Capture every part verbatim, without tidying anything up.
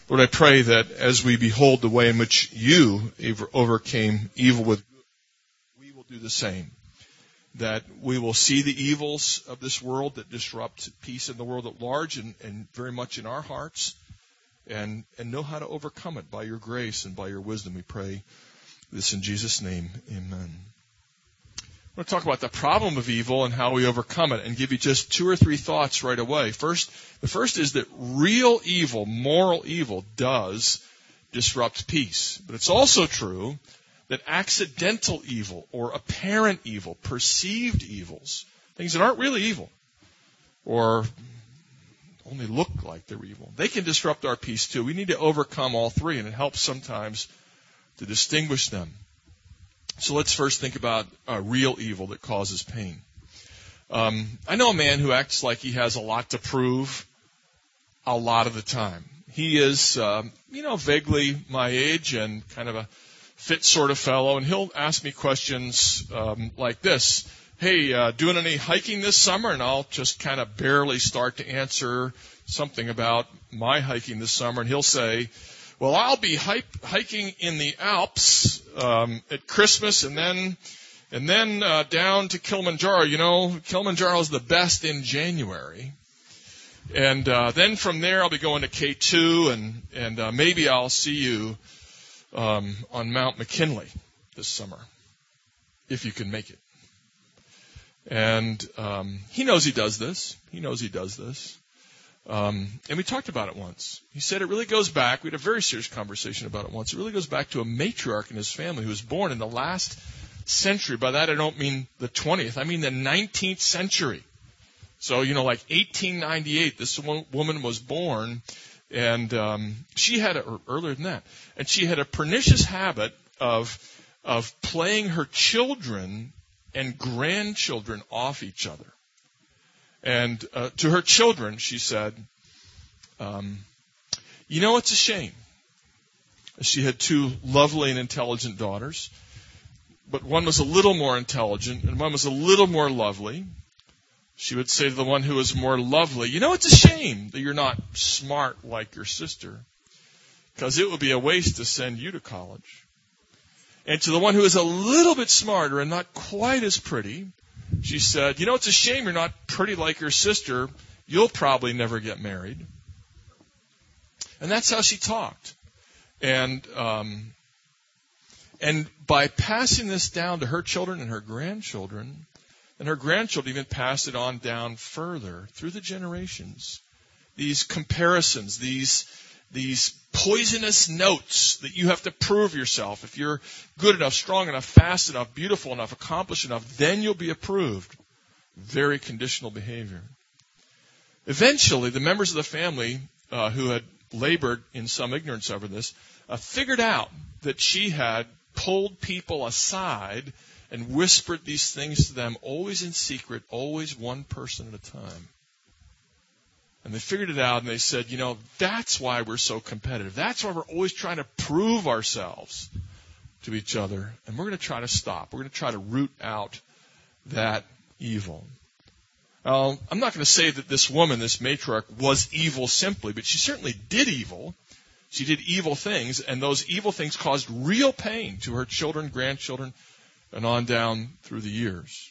Lord, I pray that as we behold the way in which you overcame evil with good, we will do the same. That we will see the evils of this world that disrupt peace in the world at large and, and very much in our hearts, and, and know how to overcome it by your grace and by your wisdom. We pray this in Jesus' name. Amen. I want to talk about the problem of evil and how we overcome it and give you just two or three thoughts right away. First, the first is that real evil, moral evil, does disrupt peace. But it's also true that accidental evil or apparent evil, perceived evils, things that aren't really evil or only look like they're evil, they can disrupt our peace too. We need to overcome all three, and it helps sometimes to distinguish them. So let's first think about uh, real evil that causes pain. Um, I know a man who acts like he has a lot to prove a lot of the time. He is, um, you know, vaguely my age and kind of a fit sort of fellow, and he'll ask me questions um, like this. Hey, uh, doing any hiking this summer? And I'll just kind of barely start to answer something about my hiking this summer, and he'll say, well, I'll be hike, hiking in the Alps um, at Christmas, and then and then uh, down to Kilimanjaro. You know, Kilimanjaro is the best in January. And uh, then from there, I'll be going to K two, and, and uh, maybe I'll see you um, on Mount McKinley this summer, if you can make it. And um, he knows he does this. He knows he does this. Um, and we talked about it once. He said it really goes back. We had a very serious conversation about it once. It really goes back to a matriarch in his family who was born in the last century. By that, I don't mean the twentieth. I mean the nineteenth century. So, you know, like eighteen ninety-eight, this woman was born, and um, she had, a, or earlier than that, and she had a pernicious habit of of playing her children and grandchildren off each other. And uh, to her children, she said, um, you know, it's a shame. She had two lovely and intelligent daughters, but one was a little more intelligent and one was a little more lovely. She would say to the one who was more lovely, you know, it's a shame that you're not smart like your sister, because it would be a waste to send you to college. And to the one who is a little bit smarter and not quite as pretty, she said, you know, it's a shame you're not pretty like your sister. You'll probably never get married. And that's how she talked. And um, and by passing this down to her children and her grandchildren, and her grandchildren even passed it on down further through the generations, these comparisons, these these poisonous notes that you have to prove yourself. If you're good enough, strong enough, fast enough, beautiful enough, accomplished enough, then you'll be approved. Very conditional behavior. Eventually, the members of the family uh, who had labored in some ignorance over this uh, figured out that she had pulled people aside and whispered these things to them, always in secret, always one person at a time. And they figured it out, and they said, you know, that's why we're so competitive. That's why we're always trying to prove ourselves to each other. And we're going to try to stop. We're going to try to root out that evil. Now, I'm not going to say that this woman, this matriarch, was evil simply, but she certainly did evil. She did evil things, and those evil things caused real pain to her children, grandchildren, and on down through the years.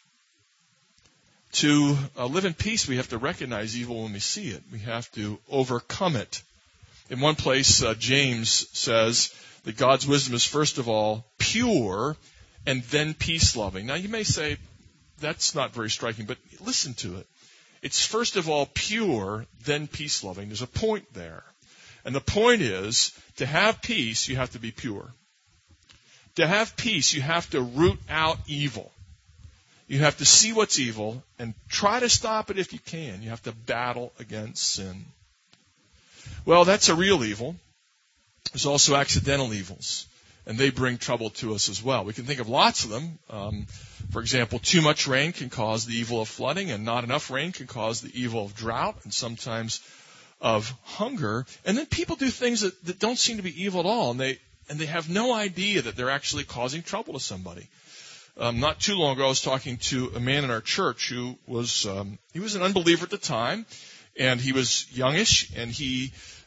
To uh, live in peace, we have to recognize evil when we see it. We have to overcome it. In one place, uh, James says that God's wisdom is first of all pure and then peace-loving. Now, you may say, that's not very striking, but listen to it. It's first of all pure, then peace-loving. There's a point there. And the point is, to have peace, you have to be pure. To have peace, you have to root out evil. You have to see what's evil and try to stop it if you can. You have to battle against sin. Well, that's a real evil. There's also accidental evils, and they bring trouble to us as well. We can think of lots of them. Um, for example, too much rain can cause the evil of flooding, and not enough rain can cause the evil of drought and sometimes of hunger. And then people do things that, that don't seem to be evil at all, and they and they have no idea that they're actually causing trouble to somebody. Um, not too long ago, I was talking to a man in our church who was, um, he was an unbeliever at the time, and he was youngish, and he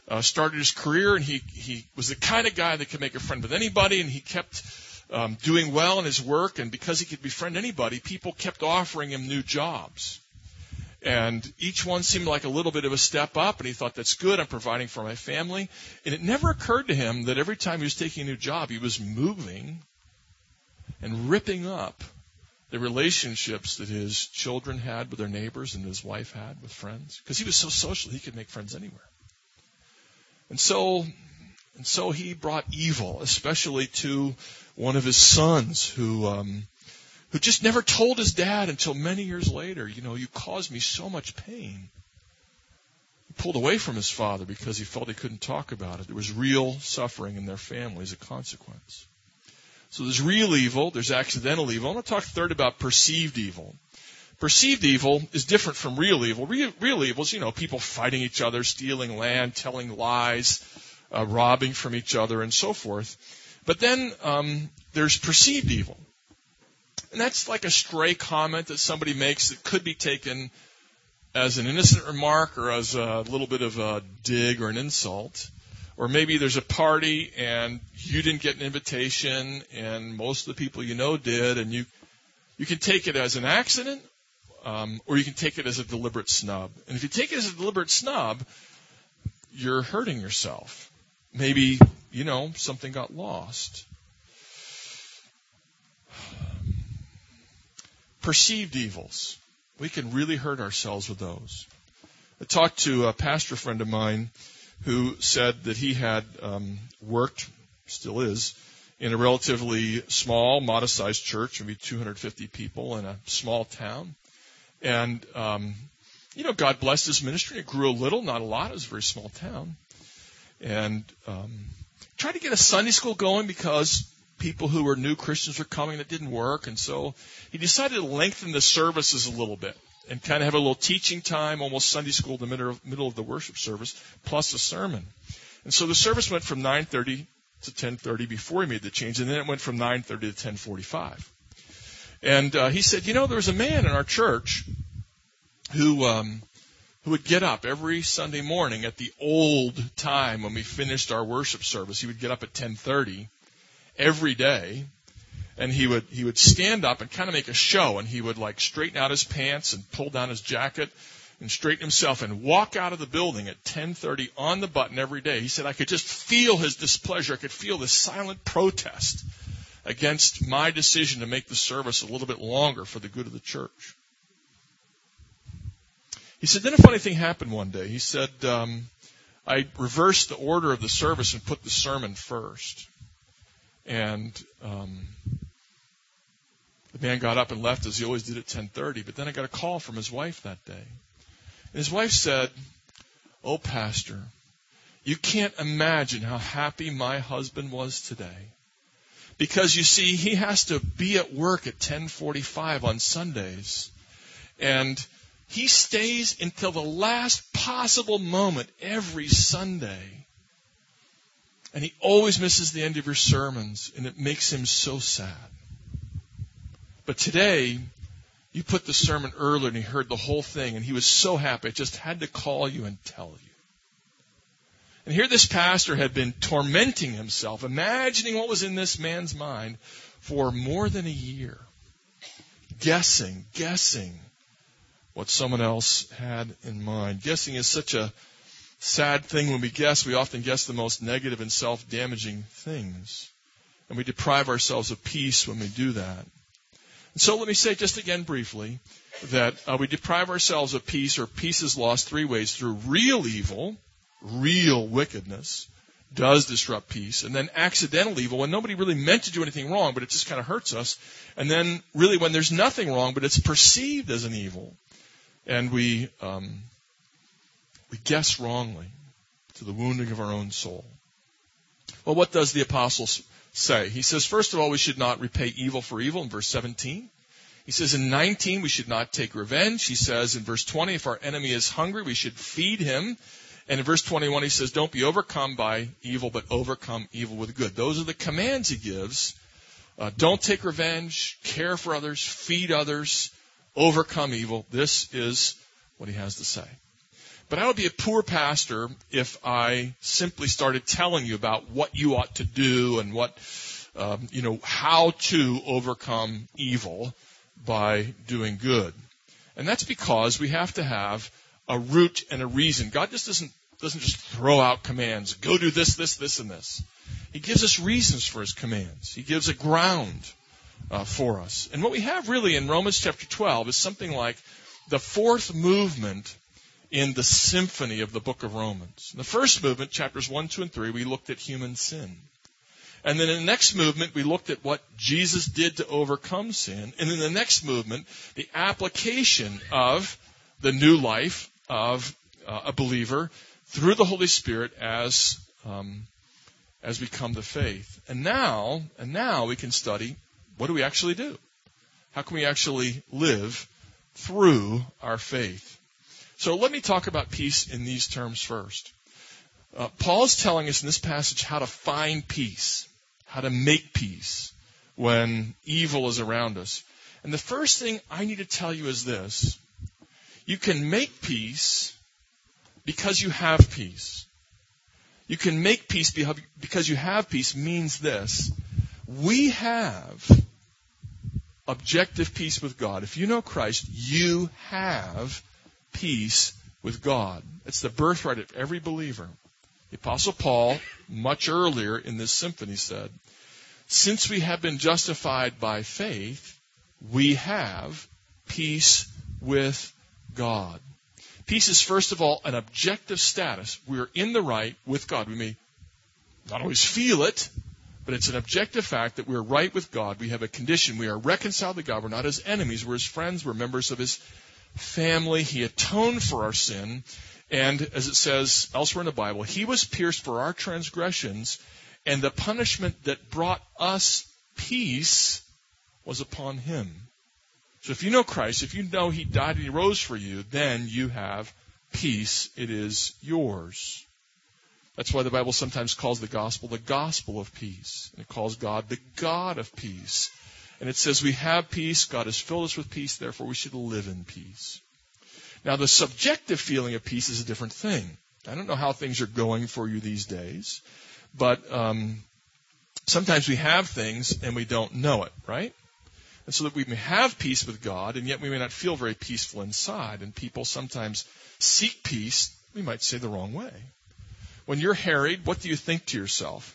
uh, started his career, and he, he was the kind of guy that could make a friend with anybody, and he kept um, doing well in his work, and because he could befriend anybody, people kept offering him new jobs. And each one seemed like a little bit of a step up, and he thought, that's good, I'm providing for my family. And it never occurred to him that every time he was taking a new job, he was moving and ripping up the relationships that his children had with their neighbors and his wife had with friends. Because he was so social, he could make friends anywhere. And so, and so he brought evil, especially to one of his sons who... Um, who just never told his dad until many years later, you know, you caused me so much pain. He pulled away from his father because he felt he couldn't talk about it. There was real suffering in their family as a consequence. So there's real evil, there's accidental evil. I'm going to talk third about perceived evil. Perceived evil is different from real evil. Real, real evil is, you know, people fighting each other, stealing land, telling lies, uh, robbing from each other, and so forth. But then um, there's perceived evil. And that's like a stray comment that somebody makes that could be taken as an innocent remark or as a little bit of a dig or an insult. Or maybe there's a party and you didn't get an invitation and most of the people you know did, and you you can take it as an accident um, or you can take it as a deliberate snub. And if you take it as a deliberate snub, you're hurting yourself. Maybe, you know, something got lost. Perceived evils. We can really hurt ourselves with those. I talked to a pastor friend of mine who said that he had um, worked, still is, in a relatively small, modest-sized church, maybe two hundred fifty people in a small town. And, um, you know, God blessed his ministry. It grew a little, not a lot. It was a very small town. And um, tried to get a Sunday school going because people who were new Christians were coming. That didn't work. And so he decided to lengthen the services a little bit and kind of have a little teaching time, almost Sunday school in the middle of, middle of the worship service, plus a sermon. And so the service went from nine thirty to ten thirty before he made the change, and then it went from nine thirty to ten forty-five. And uh, he said, you know, there was a man in our church who um, who would get up every Sunday morning at the old time when we finished our worship service. He would get up at ten thirty every day, and he would he would stand up and kind of make a show, and he would like straighten out his pants and pull down his jacket and straighten himself and walk out of the building at ten thirty on the button every day. He said, I could just feel his displeasure. I could feel the silent protest against my decision to make the service a little bit longer for the good of the church. He said, then a funny thing happened one day. He said, um, I reversed the order of the service and put the sermon first. And um, the man got up and left as he always did at ten thirty. But then I got a call from his wife that day. And his wife said, oh, Pastor, you can't imagine how happy my husband was today. Because, you see, he has to be at work at ten forty-five on Sundays. And he stays until the last possible moment every Sunday. And he always misses the end of your sermons, and it makes him so sad. But today, you put the sermon earlier, and he heard the whole thing, and he was so happy. I just had to call you and tell you. And here this pastor had been tormenting himself, imagining what was in this man's mind for more than a year. Guessing, guessing what someone else had in mind. Guessing is such a sad thing. When we guess, we often guess the most negative and self-damaging things. And we deprive ourselves of peace when we do that. And so let me say just again briefly that uh, we deprive ourselves of peace, or peace is lost three ways: through real evil, real wickedness does disrupt peace, and then accidental evil, when nobody really meant to do anything wrong, but it just kind of hurts us, and then really when there's nothing wrong, but it's perceived as an evil, and we um, we guess wrongly to the wounding of our own soul. Well, what does the apostle say? He says, first of all, we should not repay evil for evil in verse seventeen. He says in nineteen, we should not take revenge. He says in verse twenty, if our enemy is hungry, we should feed him. And in verse twenty-one, he says, don't be overcome by evil, but overcome evil with good. Those are the commands he gives. Uh, don't take revenge, care for others, feed others, overcome evil. This is what he has to say. But I would be a poor pastor if I simply started telling you about what you ought to do and what, um, you know, how to overcome evil by doing good. And that's because we have to have a root and a reason. God just doesn't doesn't just throw out commands. Go do this, this, this, and this. He gives us reasons for his commands. He gives a ground uh, for us. And what we have really in Romans chapter twelve is something like the fourth movement in the symphony of the book of Romans. In the first movement, chapters one, two, and three, we looked at human sin. And then in the next movement, we looked at what Jesus did to overcome sin. And in the next movement, the application of the new life of uh, a believer through the Holy Spirit as um, as we come to faith. And now, and now we can study, what do we actually do? How can we actually live through our faith? So let me talk about peace in these terms first. Uh, Paul's telling us in this passage how to find peace, how to make peace when evil is around us. And the first thing I need to tell you is this. You can make peace because you have peace. You can make peace because you have peace means this. We have objective peace with God. If you know Christ, you have peace with God. It's the birthright of every believer. The Apostle Paul, much earlier in this symphony, said, since we have been justified by faith, we have peace with God. Peace is, first of all, an objective status. We're in the right with God. We may not always feel it, but it's an objective fact that we're right with God. We have a condition. We are reconciled to God. We're not his enemies. We're his friends. We're members of his family. He atoned for our sin. And as it says elsewhere in the Bible, he was pierced for our transgressions, and the punishment that brought us peace was upon him. So if you know Christ, if you know he died and he rose for you, then you have peace. It is yours. That's why the Bible sometimes calls the gospel the gospel of peace. And it calls God the God of peace. And it says we have peace. God has filled us with peace. Therefore, we should live in peace. Now, the subjective feeling of peace is a different thing. I don't know how things are going for you these days. But um, sometimes we have things and we don't know it, right? And so that we may have peace with God, and yet we may not feel very peaceful inside. And people sometimes seek peace, we might say, the wrong way. When you're harried, what do you think to yourself?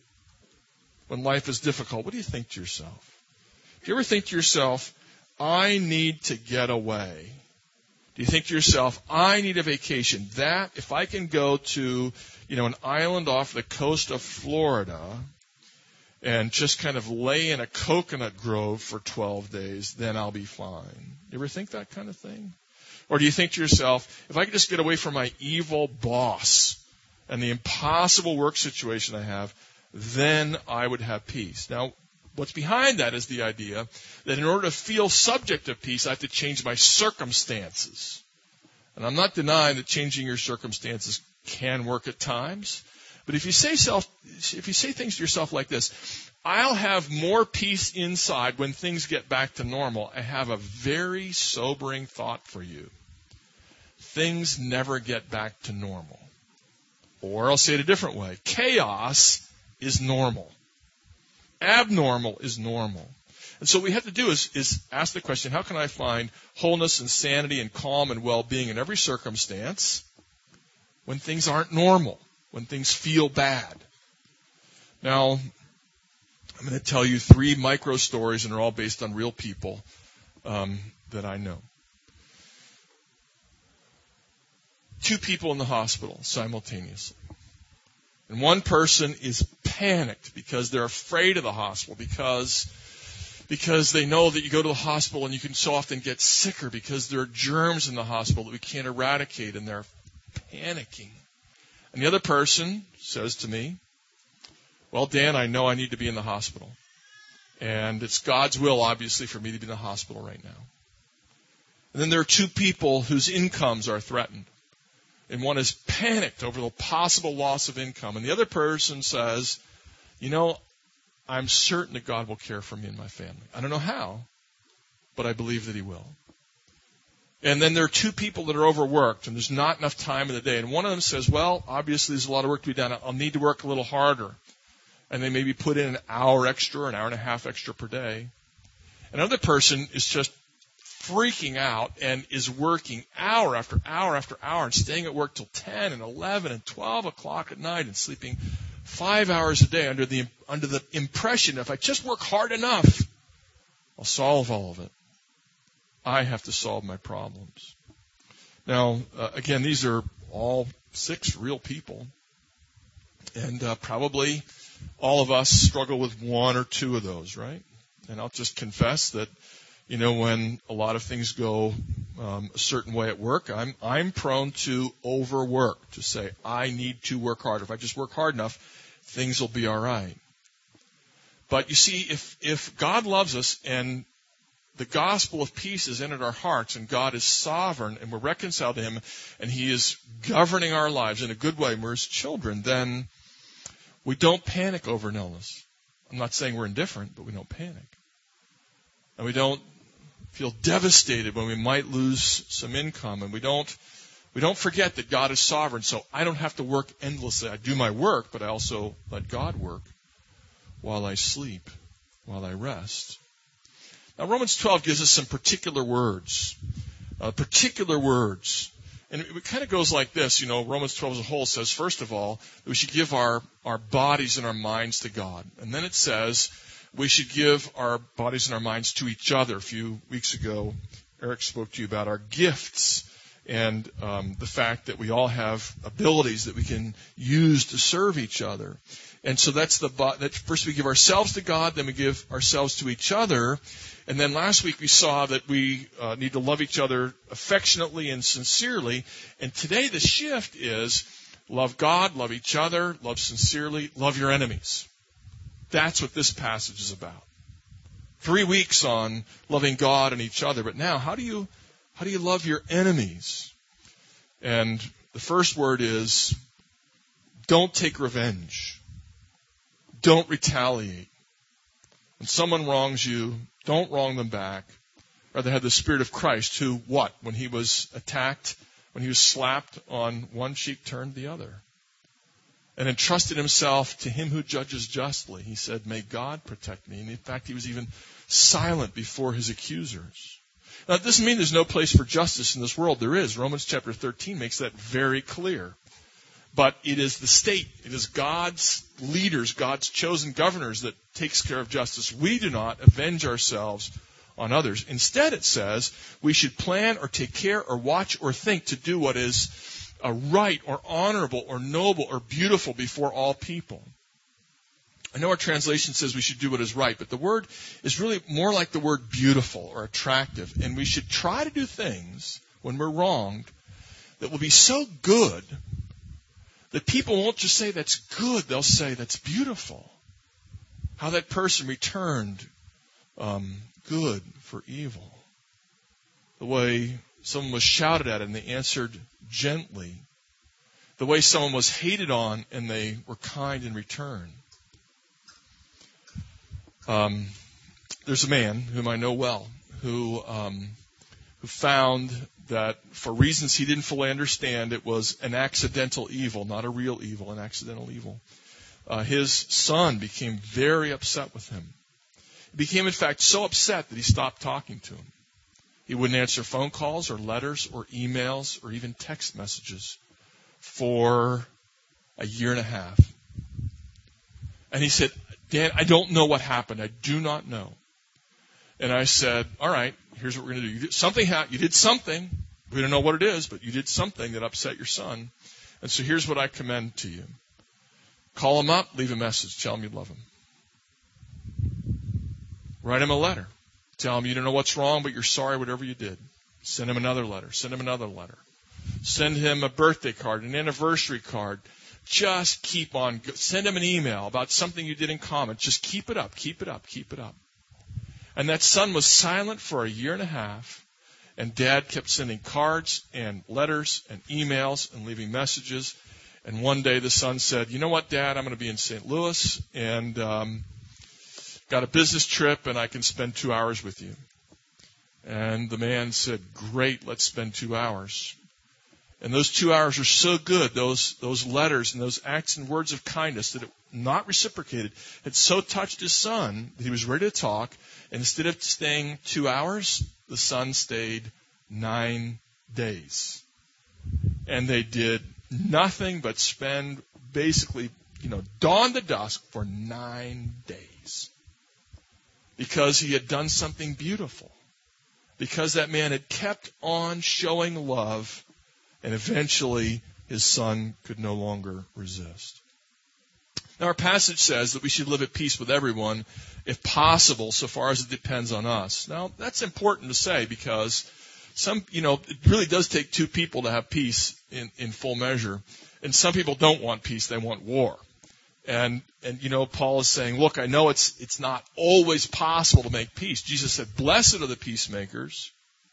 When life is difficult, what do you think to yourself? Do you ever think to yourself, I need to get away? Do you think to yourself, I need a vacation? That, if I can go to, you know, an island off the coast of Florida and just kind of lay in a coconut grove for twelve days, then I'll be fine. You ever think that kind of thing? Or do you think to yourself, if I could just get away from my evil boss and the impossible work situation I have, then I would have peace. Now, what's behind that is the idea that in order to feel subject of peace, I have to change my circumstances. And I'm not denying that changing your circumstances can work at times. But if you say self, if you say things to yourself like this, I'll have more peace inside when things get back to normal, I have a very sobering thought for you. Things never get back to normal. Or I'll say it a different way. Chaos is normal. Abnormal is normal. And so what we have to do is, is ask the question, how can I find wholeness and sanity and calm and well-being in every circumstance when things aren't normal, when things feel bad? Now, I'm going to tell you three micro stories, and they're all based on real people um, that I know. Two people in the hospital simultaneously. And one person is panicked because they're afraid of the hospital, because, because they know that you go to the hospital and you can so often get sicker because there are germs in the hospital that we can't eradicate, and they're panicking. And the other person says to me, well, Dan, I know I need to be in the hospital. And it's God's will, obviously, for me to be in the hospital right now. And then there are two people whose incomes are threatened. And one is panicked over the possible loss of income. And the other person says, you know, I'm certain that God will care for me and my family. I don't know how, but I believe that he will. And then there are two people that are overworked, and there's not enough time in the day. And one of them says, well, obviously there's a lot of work to be done. I'll need to work a little harder. And they maybe put in an hour extra, an hour and a half extra per day. Another person is just freaking out and is working hour after hour after hour and staying at work till ten and eleven and twelve o'clock at night and sleeping five hours a day under the under the impression if I just work hard enough, I'll solve all of it. I have to solve my problems. Now, uh, again, these are all six real people. And uh, probably all of us struggle with one or two of those, right? And I'll just confess that, you know, when a lot of things go um, a certain way at work, I'm I'm prone to overwork, to say, I need to work harder. If I just work hard enough, things will be all right. But you see, if if God loves us and the gospel of peace is entered our hearts and God is sovereign and we're reconciled to Him and He is governing our lives in a good way and we're His children, then we don't panic over an illness. I'm not saying we're indifferent, but we don't panic. And we don't feel devastated when we might lose some income. And we don't we don't forget that God is sovereign. So I don't have to work endlessly. I do my work, but I also let God work while I sleep, while I rest. Now, Romans twelve gives us some particular words, uh, particular words. And it kind of goes like this, you know, Romans twelve as a whole says, first of all, that we should give our, our bodies and our minds to God. And then it says we should give our bodies and our minds to each other. A few weeks ago, Eric spoke to you about our gifts and um, the fact that we all have abilities that we can use to serve each other. And so that's the that first we give ourselves to God, then we give ourselves to each other. And then last week we saw that we uh, need to love each other affectionately and sincerely. And today the shift is love God, love each other, love sincerely, love your enemies. That's what this passage is about. Three weeks on loving God and each other. But now, how do you how do you love your enemies? And the first word is don't take revenge. Don't retaliate. When someone wrongs you, don't wrong them back. Rather have the Spirit of Christ who, what? When he was attacked, when he was slapped on one cheek, turned the other. And entrusted himself to him who judges justly. He said, may God protect me. And in fact, he was even silent before his accusers. Now, it doesn't mean there's no place for justice in this world. There is. Romans chapter thirteen makes that very clear. But it is the state, it is God's leaders, God's chosen governors that takes care of justice. We do not avenge ourselves on others. Instead, it says we should plan or take care or watch or think to do what is uh, right or honorable or noble or beautiful before all people. I know our translation says we should do what is right, but the word is really more like the word beautiful or attractive. And we should try to do things when we're wronged that will be so good that people won't just say that's good, they'll say that's beautiful. How that person returned um, good for evil. The way someone was shouted at and they answered gently. The way someone was hated on and they were kind in return. Um, there's a man whom I know well who um, who found that for reasons he didn't fully understand, it was an accidental evil, not a real evil, an accidental evil. Uh, his son became very upset with him. He became, in fact, so upset that he stopped talking to him. He wouldn't answer phone calls or letters or emails or even text messages for a year and a half. And he said, Dan, I don't know what happened. I do not know. And I said, all right, here's what we're going to do. You did something, ha- you did something. We don't know what it is, but you did something that upset your son. And so here's what I commend to you. Call him up, leave a message, tell him you love him. Write him a letter. Tell him you don't know what's wrong, but you're sorry whatever you did. Send him another letter. Send him another letter. Send him a birthday card, an anniversary card. Just keep on. Send him an email about something you did in common. Just keep it up, keep it up, keep it up. And that son was silent for a year and a half. And Dad kept sending cards and letters and emails and leaving messages. And one day the son said, you know what, Dad, I'm going to be in Saint Louis and um, got a business trip and I can spend two hours with you. And the man said, great, let's spend two hours. And those two hours were so good, those those letters and those acts and words of kindness that it not reciprocated had so touched his son that he was ready to talk. And instead of staying two hours, the son stayed nine days. And they did nothing but spend basically, you know, dawn to dusk for nine days. Because he had done something beautiful. Because that man had kept on showing love. And eventually, his son could no longer resist. Now, our passage says that we should live at peace with everyone, if possible, so far as it depends on us. Now, that's important to say because some, you know, it really does take two people to have peace in, in full measure. And some people don't want peace, they want war. And, and, you know, Paul is saying, look, I know it's, it's not always possible to make peace. Jesus said, blessed are the peacemakers.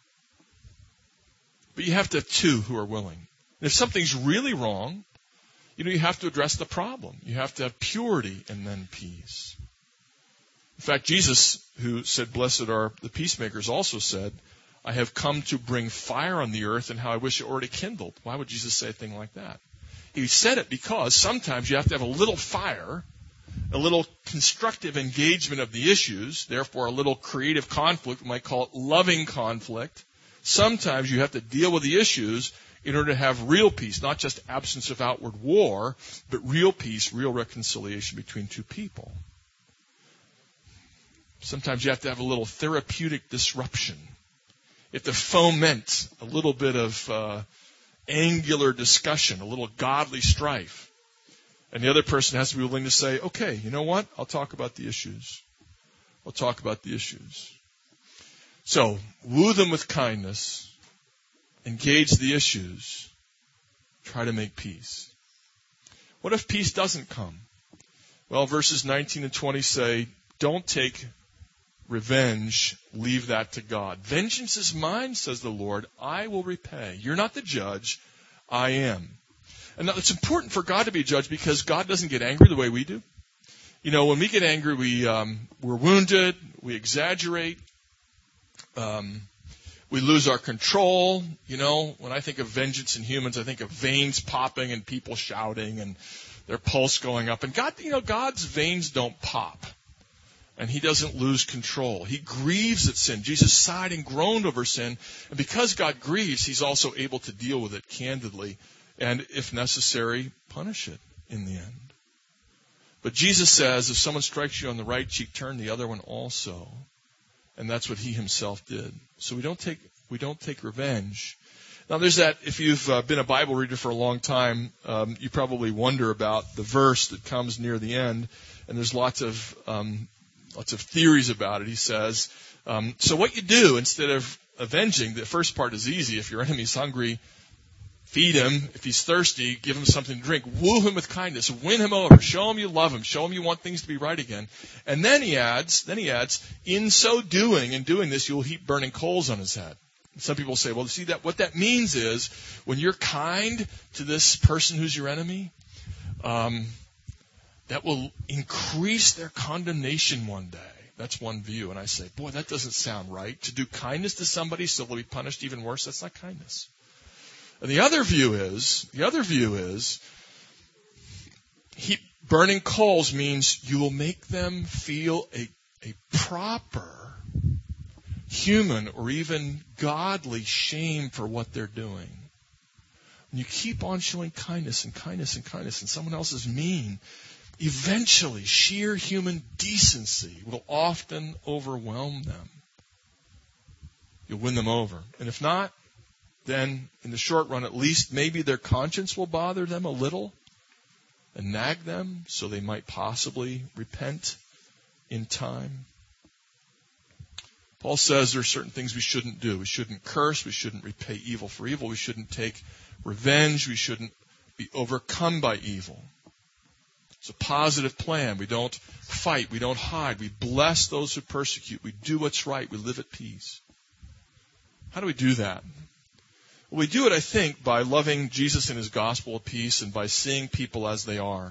But you have to have two who are willing. And if something's really wrong, you know, you have to address the problem. You have to have purity and then peace. In fact, Jesus, who said, blessed are the peacemakers, also said, I have come to bring fire on the earth, and how I wish it already kindled. Why would Jesus say a thing like that? He said it because sometimes you have to have a little fire, a little constructive engagement of the issues, therefore a little creative conflict, we might call it loving conflict. Sometimes you have to deal with the issues in order to have real peace, not just absence of outward war, but real peace, real reconciliation between two people. Sometimes you have to have a little therapeutic disruption. You have to foment a little bit of uh, angular discussion, a little godly strife. And the other person has to be willing to say, okay, you know what? I'll talk about the issues. I'll talk about the issues. So, woo them with kindness, engage the issues, try to make peace. What if peace doesn't come? Well, verses nineteen and twenty say, don't take revenge, leave that to God. Vengeance is mine, says the Lord, I will repay. You're not the judge, I am. And now it's important for God to be a judge because God doesn't get angry the way we do. You know, when we get angry, we, um, we're wounded, we exaggerate. Um, we lose our control. You know, when I think of vengeance in humans, I think of veins popping and people shouting and their pulse going up. And God, you know, God's veins don't pop. And He doesn't lose control. He grieves at sin. Jesus sighed and groaned over sin. And because God grieves, He's also able to deal with it candidly. And if necessary, punish it in the end. But Jesus says, if someone strikes you on the right cheek, turn the other one also. And that's what He Himself did. So we don't take we don't take revenge. Now there's that, if you've uh, been a Bible reader for a long time, um, you probably wonder about the verse that comes near the end. And there's lots of um, lots of theories about it. He says, um, so what you do instead of avenging, the first part is easy. If your enemy's hungry, feed him. If he's thirsty, give him something to drink. Woo him with kindness. Win him over. Show him you love him. Show him you want things to be right again. And then he adds, then he adds, in so doing, in doing this, you'll heap burning coals on his head. Some people say, well, see, that what that means is when you're kind to this person who's your enemy, um, that will increase their condemnation one day. That's one view. And I say, boy, that doesn't sound right. To do kindness to somebody so they'll be punished even worse, that's not kindness. And the other view is, the other view is, heap burning coals means you will make them feel a, a proper human or even godly shame for what they're doing. When you keep on showing kindness and kindness and kindness and someone else is mean, eventually sheer human decency will often overwhelm them. You'll win them over. And if not, then in the short run, at least maybe their conscience will bother them a little and nag them so they might possibly repent in time. Paul says there are certain things we shouldn't do. We shouldn't curse. We shouldn't repay evil for evil. We shouldn't take revenge. We shouldn't be overcome by evil. It's a positive plan. We don't fight. We don't hide. We bless those who persecute. We do what's right. We live at peace. How do we do that? Well, we do it, I think, by loving Jesus and His gospel of peace and by seeing people as they are.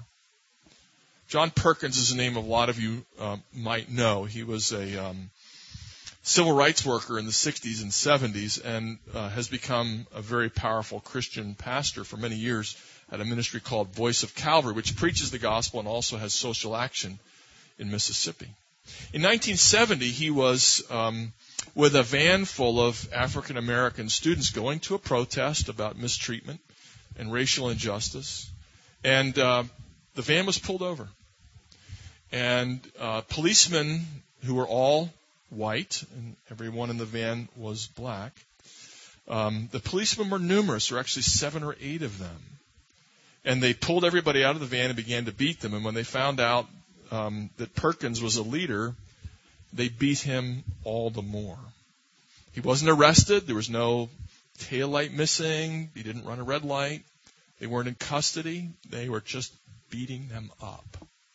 John Perkins is a name a lot of you uh, might know. He was a um, civil rights worker in the sixties and seventies and uh, has become a very powerful Christian pastor for many years at a ministry called Voice of Calvary, which preaches the gospel and also has social action in Mississippi. In nineteen seventy, he was um, with a van full of African American students going to a protest about mistreatment and racial injustice, and uh, the van was pulled over. And uh, policemen who were all white, and everyone in the van was black. Um, the policemen were numerous. There were actually seven or eight of them. And they pulled everybody out of the van and began to beat them. And when they found out um, that Perkins was a leader, they beat him all the more. He wasn't arrested. There was no taillight missing. He didn't run a red light. They weren't in custody. They were just beating them up.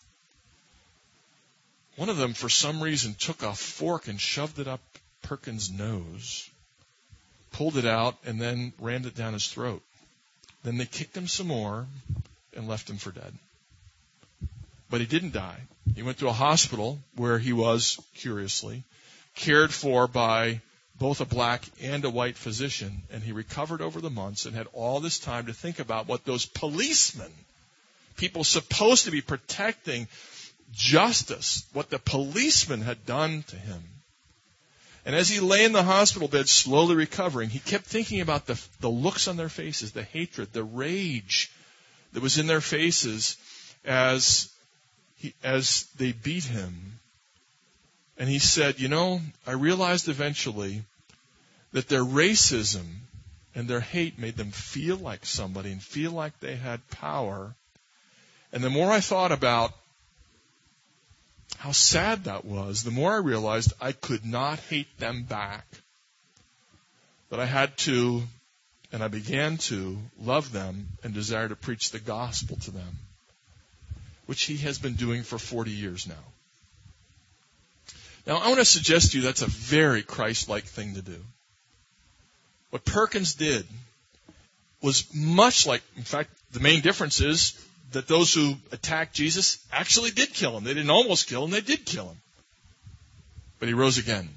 One of them, for some reason, took a fork and shoved it up Perkins' nose, pulled it out, and then rammed it down his throat. Then they kicked him some more and left him for dead. But he didn't die. He went to a hospital where he was, curiously, cared for by both a black and a white physician, and he recovered over the months and had all this time to think about what those policemen, people supposed to be protecting justice, what the policeman had done to him. And as he lay in the hospital bed slowly recovering, he kept thinking about the, the looks on their faces, the hatred, the rage that was in their faces as he, as they beat him. And he said, you know, I realized eventually that their racism and their hate made them feel like somebody and feel like they had power. And the more I thought about how sad that was, the more I realized I could not hate them back. That I had to, and I began to, love them and desire to preach the gospel to them, which he has been doing for forty years now. Now, I want to suggest to you that's a very Christ-like thing to do. What Perkins did was much like, in fact, the main difference is that those who attacked Jesus actually did kill him. They didn't almost kill him, they did kill him. But he rose again,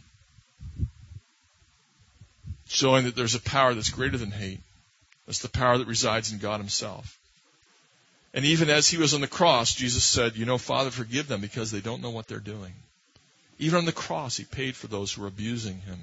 showing that there's a power that's greater than hate. That's the power that resides in God himself. And even as he was on the cross, Jesus said, you know, Father, forgive them because they don't know what they're doing. Even on the cross, he paid for those who were abusing him.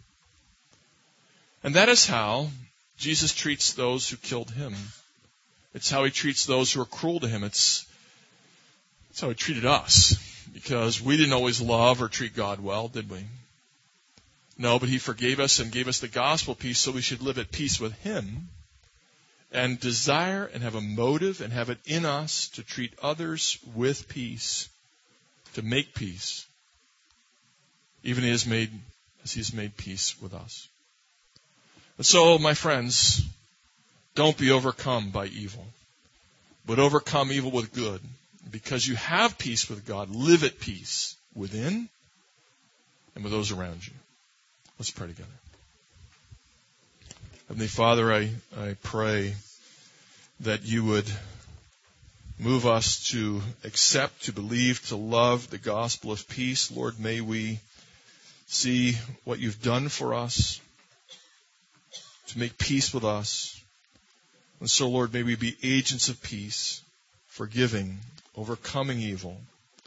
And that is how Jesus treats those who killed him. It's how he treats those who are cruel to him. It's, it's how he treated us. Because we didn't always love or treat God well, did we? No, but he forgave us and gave us the gospel peace, so we should live at peace with him and desire and have a motive and have it in us to treat others with peace, to make peace, even as, he made, as he's made peace with us. And so, my friends, don't be overcome by evil, but overcome evil with good. Because you have peace with God, live at peace within and with those around you. Let's pray together. Heavenly Father, I, I pray that you would move us to accept, to believe, to love the gospel of peace. Lord, may we see what you've done for us, to make peace with us. And so, Lord, may we be agents of peace, forgiving, overcoming evil,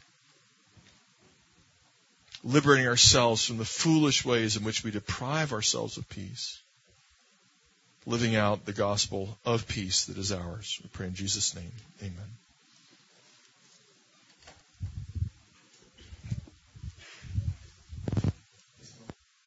liberating ourselves from the foolish ways in which we deprive ourselves of peace, living out the gospel of peace that is ours. We pray in Jesus' name. Amen.